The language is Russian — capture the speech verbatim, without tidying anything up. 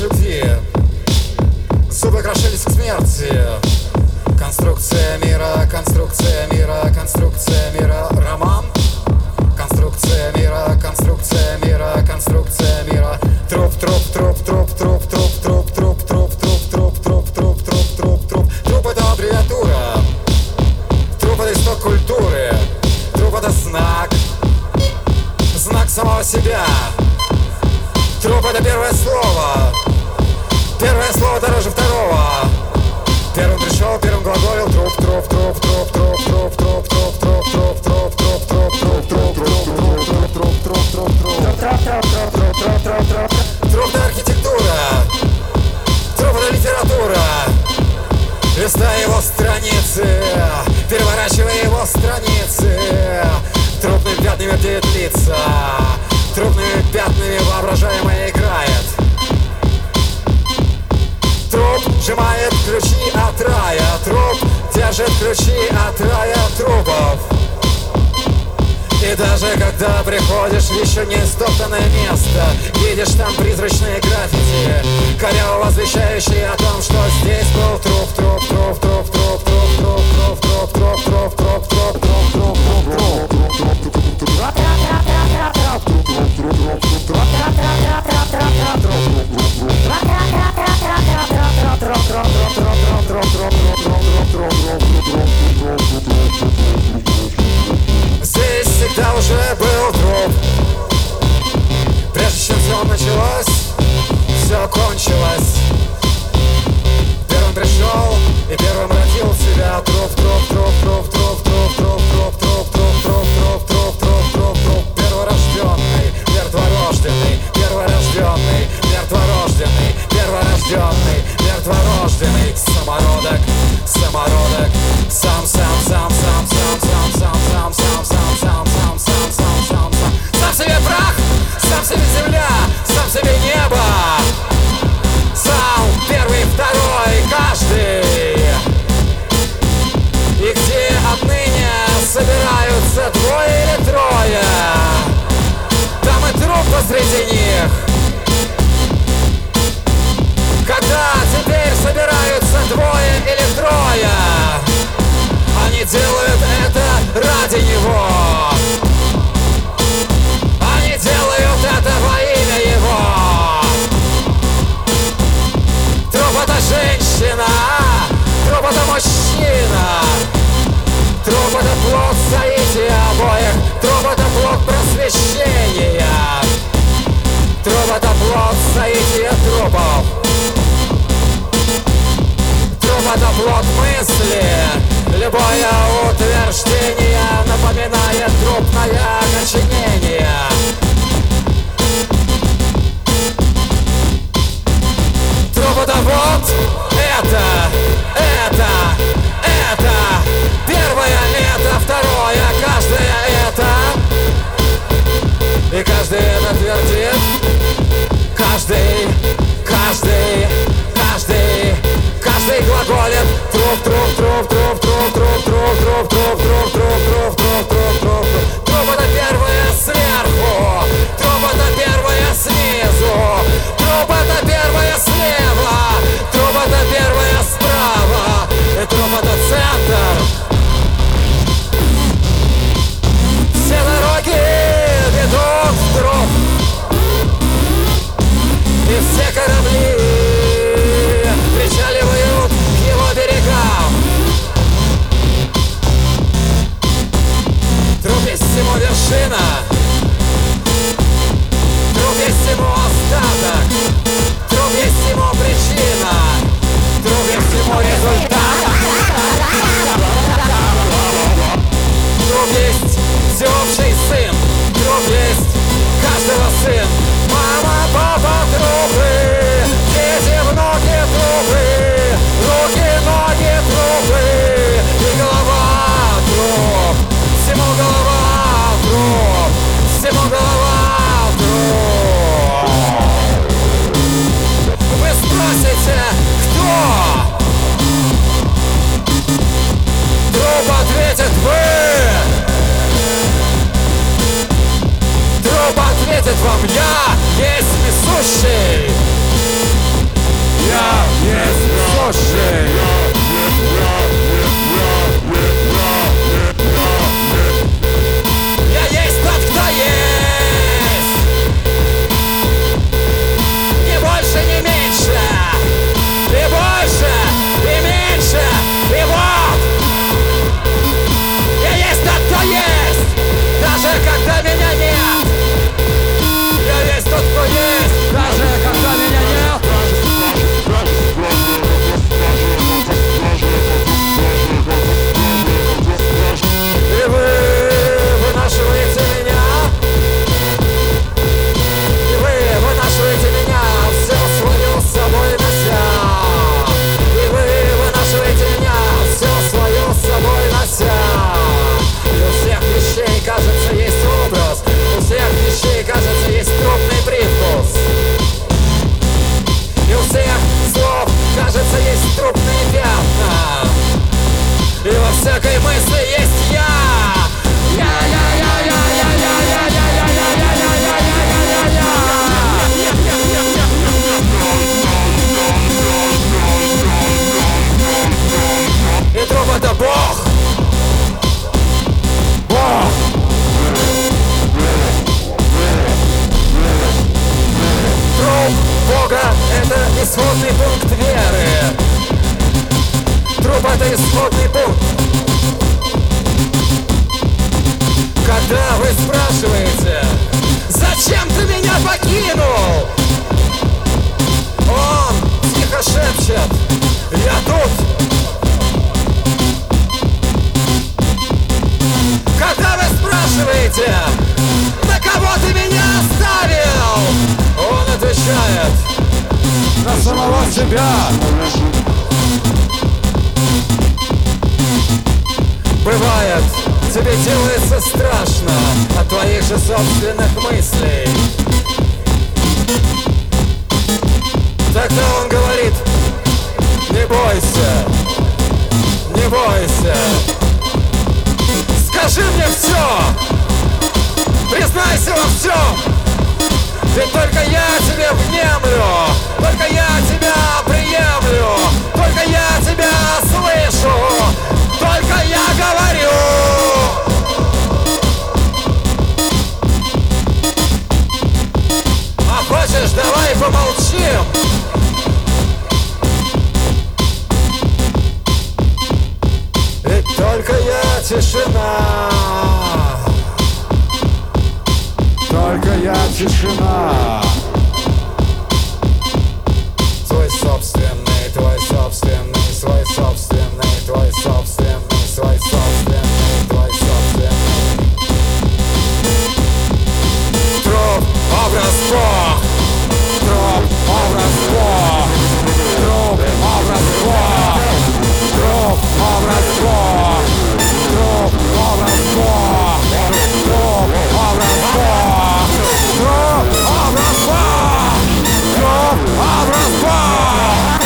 любви, зубы крошились к смерти. Конструкция мира, конструкция мира, конструкция мира. Роман. Конструкция мира, конструкция мира, конструкция мира. Труп, труп, труп, труп, труп, труп, труп, труп, труп, труп, труп, труп, труп, труп, труп, труп. Труп — это аббревиатура. Труп — это исток культуры. Труп — это знак. Знак самого себя. Труп — это первое слово. Первое слово дороже второго. Первым пришел, первым глаголил. Труп, труп, труп, труп, труп, труп, труп, труп, труп, труп, труп, труп, труп, труп, труп, труп, труп, труп, труп. Труп — это архитектура. Труп — это литература. Листай его страницы, переворачивай его страницы. Трупными пятнами рдеют лица. Трупными пятнами воображаемое играет. Труп сжимает ключи от рая. Труп держит ключи от рая трупов. И даже когда приходишь в еще не истоптанное место, видишь там призрачные граффити, коряво возвещающие о том, что здесь был труп, труп, труп, труп, труп, труп, труп, труп, труп, труп, труп, труп, труп, труп, труп, здесь всегда уже был труп. Прежде чем все началось, все кончилось. Первым пришел и первым родил себя. Труп, труп, труп, труп, труп, труп, труп, труп, труп, труп, труп, труп, труп, труп, труп, труп. Перворожденный, мертворожденный, перворожденный, мертворожденный, перворожденный, мертворожденный. Самородок, самородок, сам, сам, сам, сам, сам, сам, сам, сам, сам, сам, сам, сам, сам, сам, сам, сам. Сам себе прах, сам себе земля, сам себе небо. Сам первый, второй, каждый. И где отныне собираются двое или трое, там и труп посреди них. Когда теперь собираются двое или трое, они делают это ради него. Они делают это во имя его. Труп — это женщина, труп — это мужчина. Труп — это плод соития обоих. Труп — это плод просвещения. Труп — это плод соития трупов. Труп — это плод мысли. Любое утверждение напоминает трупное окоченение. Труп — это вот это, это, это. Первое — это второе, каждое — это. И каждый это твердит. Каждый, каждый, каждый, каждый глаголит. Труп, труп, труп, труп, труп, труп, труп, труп, труп, труп, труп, труп, труп, труп, труп. Труп — это первое сверху. Труп — это первое снизу. Труп — это первое слева. Труп — это первое справа. И труп — это центр. Все дороги ведут в труп. И все корабли причаливают к его берегам. Труп есть всему вершина. Труп есть всему остаток. Труп есть всему причина. Труп есть всему результат. Труп есть всеобщий сын. Труп есть каждого сын. Мама, папа, трупы. Дети, внуки, трупы. Руки, ноги, трупы. И голова труп. Всему голова труп. Всему голова труп. Вы спросите, кто? Труп ответит вы. Труп ответит вам: я есть несущий. Я есть слушай. Я есть тот, кто есть. Ни больше, ни меньше. И больше, и меньше. И вот. Я есть тот, кто есть. Даже когда меня нет. Я есть тот, кто есть. Даже когда меня нет. И вы вынашиваете меня. И вы вынашиваете меня, все свое с собой нося. И вы вынашиваете меня, все свое с собой нося. И у всех вещей, кажется, есть образ. У всех вещей, кажется, есть трупный привкус. И у всех слов, кажется, есть трупные пятна. И во всякой мысли есть я. Я, я, я, я, я, я, я, я, я, я, я, я, я, я, я. И труп это Бог. Бог. Труп Бога это исходный пункт веры. Труп это исходный пункт. Когда вы спрашиваете, зачем ты меня покинул? Он тихо шепчет, я тут. Когда вы спрашиваете, на кого ты меня оставил? Он отвечает, На самого себя. бывает, тебе делается страшно от твоих же собственных мыслей. Тогда он говорит, не бойся, не бойся. Скажи мне все, признайся во всем. Ведь только я тебе внемлю, только я тебя приемлю, только я тебя слышу, только я говорю. А хочешь, давай помолчим? Ведь только я тишина. Только я тишина. Твой собственный, твой собственный, свой собственный, твой собственный, свой собственный, твой собственный. Труп, образ Бог. Труп, образ Бог. Труп, образ Бог. Труп, образ Бог. Труп, образ Бог. Труп, образ Бог. Труп, образ Бог. Труп, образ Бог.